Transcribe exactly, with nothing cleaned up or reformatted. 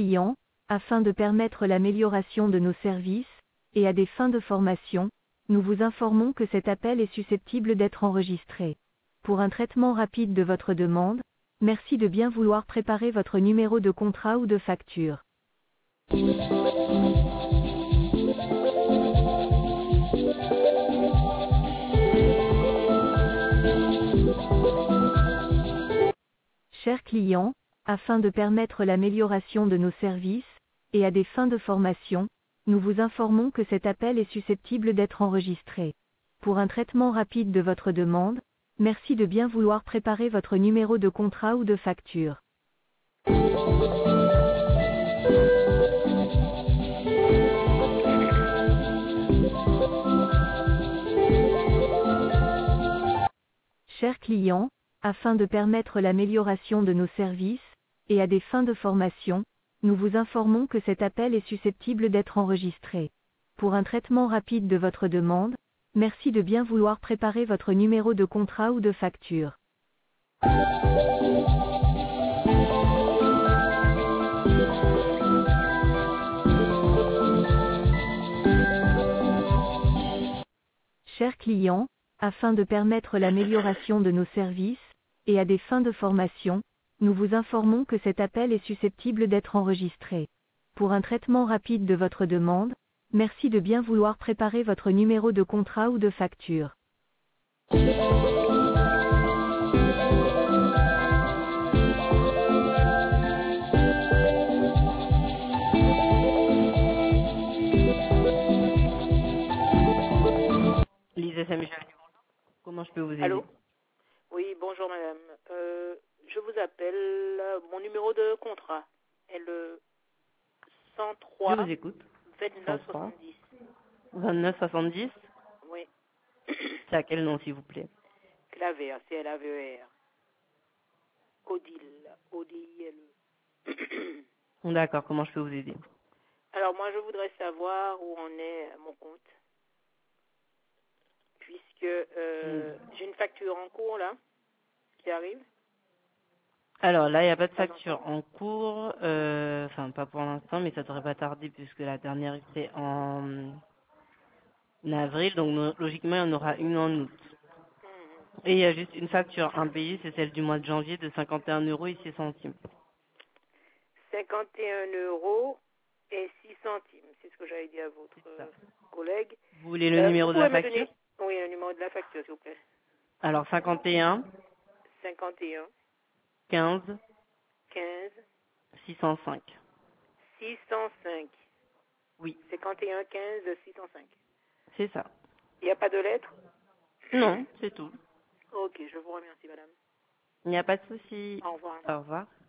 client, afin de permettre l'amélioration de nos services, et à des fins de formation, nous vous informons que cet appel est susceptible d'être enregistré. Pour un traitement rapide de votre demande, merci de bien vouloir préparer votre numéro de contrat ou de facture. Chers clients, afin de permettre l'amélioration de nos services, et à des fins de formation, nous vous informons que cet appel est susceptible d'être enregistré. Pour un traitement rapide de votre demande, merci de bien vouloir préparer votre numéro de contrat ou de facture. Chers clients, afin de permettre l'amélioration de nos services, et à des fins de formation, nous vous informons que cet appel est susceptible d'être enregistré. Pour un traitement rapide de votre demande, merci de bien vouloir préparer votre numéro de contrat ou de facture. Chers clients, afin de permettre l'amélioration de nos services, et à des fins de formation, nous vous informons que cet appel est susceptible d'être enregistré. Pour un traitement rapide de votre demande, merci de bien vouloir préparer votre numéro de contrat ou de facture. Lisa Samuel, comment je peux vous aider? Allô? Oui, bonjour madame. Euh, je vous appelle, euh, mon numéro de contrat est le cent trois Je vous écoute. vingt-neuf soixante-dix. vingt-neuf soixante-dix. Oui. C'est à quel nom, s'il vous plaît? Claver, C L A V E R. Odile, O D I L E. D'accord, comment je peux vous aider? Alors moi je voudrais savoir où en est mon compte. Puisque euh, Hmm. j'ai une facture en cours là, qui arrive. Alors là, il n'y a pas de facture en cours, euh, enfin pas pour l'instant, mais ça devrait pas tarder puisque la dernière était en avril, donc no- logiquement il y en aura une en août. Mhm. Et il y a juste une facture impayée, c'est celle du mois de janvier de cinquante et un euros et six centimes. cinquante et un euros et six centimes. C'est ce que j'avais dit à votre Ça. euh, collègue. Vous voulez le Euh, numéro vous de la pouvez me facture? donner, oui, le numéro de la facture, s'il vous plaît. Alors cinquante et un, cinquante et un, quinze, quinze, six cent cinq. six cent cinq. Oui, cinquante et un, quinze, six cent cinq. c'est ça. Il n'y a pas de lettre? Non, c'est tout. Ok, je vous remercie, madame. Il n'y a pas de souci. Au revoir. Au revoir.